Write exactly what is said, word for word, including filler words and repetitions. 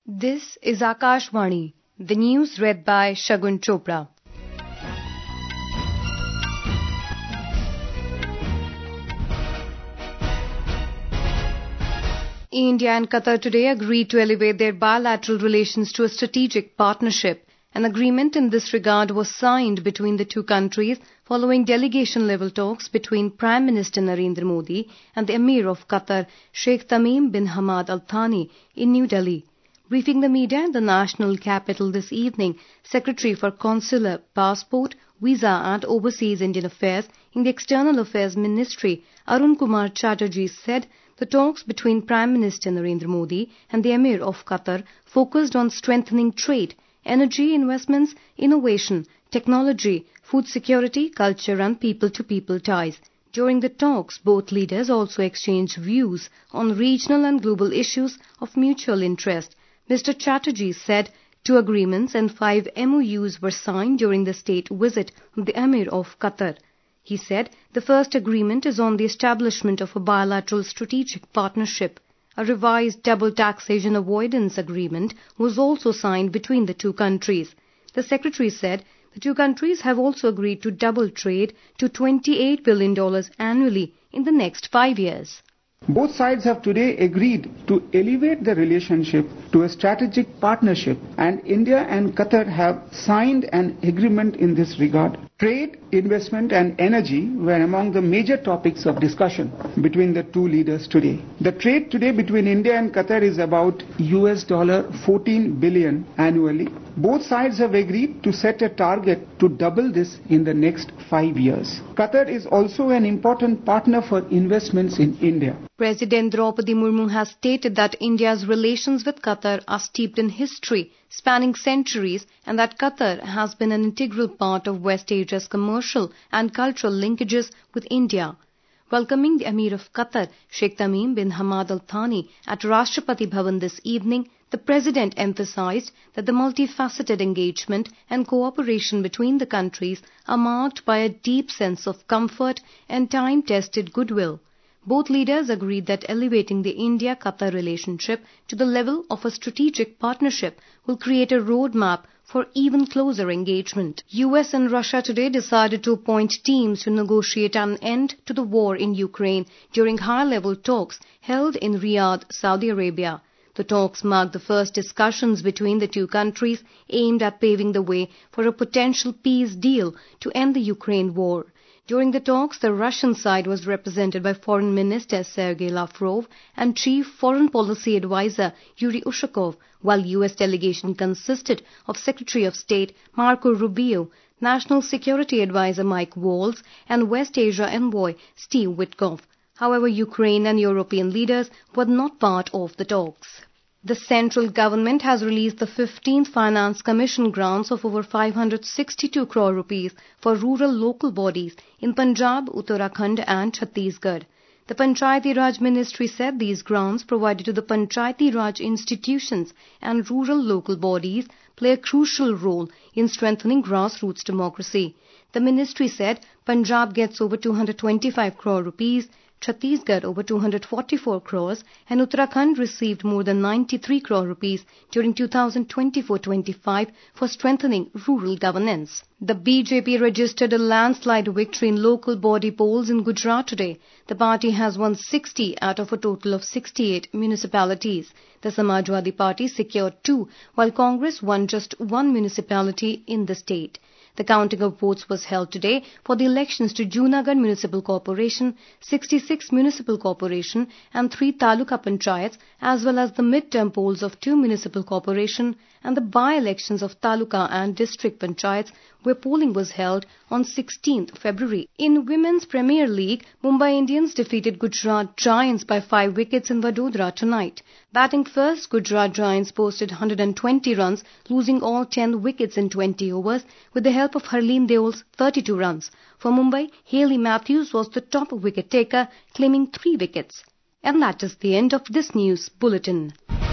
This is Akashvani, the news read by Shagun Chopra. India and Qatar today agreed to elevate their bilateral relations to a strategic partnership. An agreement in this regard was signed between the two countries following delegation-level talks between Prime Minister Narendra Modi and the Emir of Qatar, Sheikh Tamim bin Hamad Al Thani, in New Delhi. Briefing the media in the national capital this evening, Secretary for Consular, Passport, Visa and Overseas Indian Affairs in the External Affairs Ministry, Arun Kumar Chatterjee, said the talks between Prime Minister Narendra Modi and the Emir of Qatar focused on strengthening trade, energy investments, innovation, technology, food security, culture and people-to-people ties. During the talks, both leaders also exchanged views on regional and global issues of mutual interest. Mister Chatterjee said two agreements and five M O Us were signed during the state visit of the Emir of Qatar. He said the first agreement is on the establishment of a bilateral strategic partnership. A revised double taxation avoidance agreement was also signed between the two countries. The Secretary said the two countries have also agreed to double trade to twenty-eight billion dollars annually in the next five years. Both sides have today agreed to elevate the relationship to a strategic partnership, and India and Qatar have signed an agreement in this regard. Trade, investment and energy were among the major topics of discussion between the two leaders today. The trade today between India and Qatar is about U S dollar fourteen billion annually. Both sides have agreed to set a target to double this in the next five years. Qatar is also an important partner for investments in India. President Draupadi Murmu has stated that India's relations with Qatar are steeped in history, spanning centuries, and that Qatar has been an integral part of West Asia's commercial and cultural linkages with India. Welcoming the Emir of Qatar, Sheikh Tamim bin Hamad Al Thani, at Rashtrapati Bhavan this evening, the President emphasized that the multifaceted engagement and cooperation between the countries are marked by a deep sense of comfort and time-tested goodwill. Both leaders agreed that elevating the India-Qatar relationship to the level of a strategic partnership will create a roadmap for even closer engagement. U S and Russia today decided to appoint teams to negotiate an end to the war in Ukraine during high-level talks held in Riyadh, Saudi Arabia. The talks marked the first discussions between the two countries aimed at paving the way for a potential peace deal to end the Ukraine war. During the talks, the Russian side was represented by Foreign Minister Sergei Lavrov and Chief Foreign Policy Advisor Yuri Ushakov, while U S delegation consisted of Secretary of State Marco Rubio, National Security Advisor Mike Waltz, and West Asia Envoy Steve Witkoff. However, Ukraine and European leaders were not part of the talks. The central government has released the fifteenth Finance Commission grants of over five hundred sixty-two crore rupees for rural local bodies in Punjab, Uttarakhand and Chhattisgarh. The Panchayati Raj Ministry said these grants provided to the Panchayati Raj institutions and rural local bodies play a crucial role in strengthening grassroots democracy. The ministry said Punjab gets over two hundred twenty-five crore rupees, Chhattisgarh over two hundred forty-four crores and Uttarakhand received more than ninety-three crore rupees during two thousand twenty-four twenty-five for strengthening rural governance. The B J P registered a landslide victory in local body polls in Gujarat today. The party has won sixty out of a total of sixty-eight municipalities. The Samajwadi Party secured two, while Congress won just one municipality in the state. The counting of votes was held today for the elections to Junagadh Municipal Corporation, sixty-six Municipal Corporation and three Taluka Panchayats, as well as the mid-term polls of two Municipal Corporation and the by-elections of Taluka and District Panchayats, where polling was held on sixteenth February. In Women's Premier League, Mumbai Indians defeated Gujarat Giants by five wickets in Vadodara tonight. Batting first, Gujarat Giants posted one hundred twenty runs, losing all ten wickets in twenty overs, with the help of Harleen Deol's thirty-two runs. For Mumbai, Hayley Matthews was the top wicket taker, claiming three wickets. And that is the end of this news bulletin.